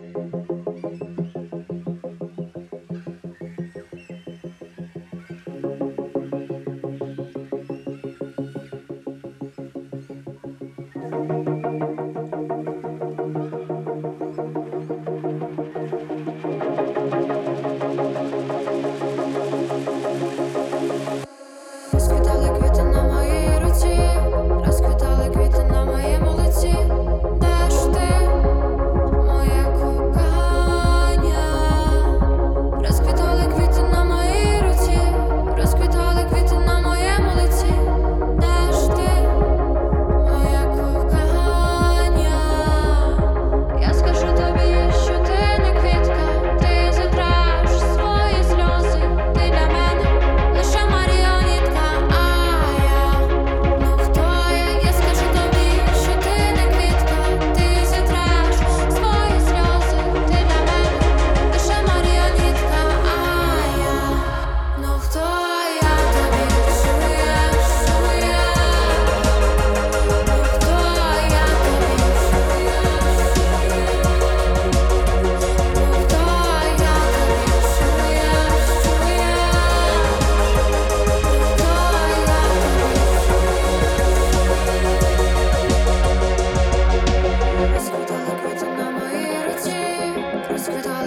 Розквітали квіти на моїй руці, розквітали квіти на моєму лиці. Де ж ти, моє кохання? Розквітали квіти на моїй руці, розквітали квіти на моєму лиці. Де ж ти, моє кохання? Я скажу тобі, що ти не квітка, ти зітраш свої сльози. Ти для мене лише маріонетка, а я, ну хто я? Я скажу тобі, що ти не квітка, ти зітраш свої сльози. Ти для мене лише маріонетка, а я, ну хто я тобі? Чуєш, ну хто я тобі? Розквітали квіти на моїй руці, розквітали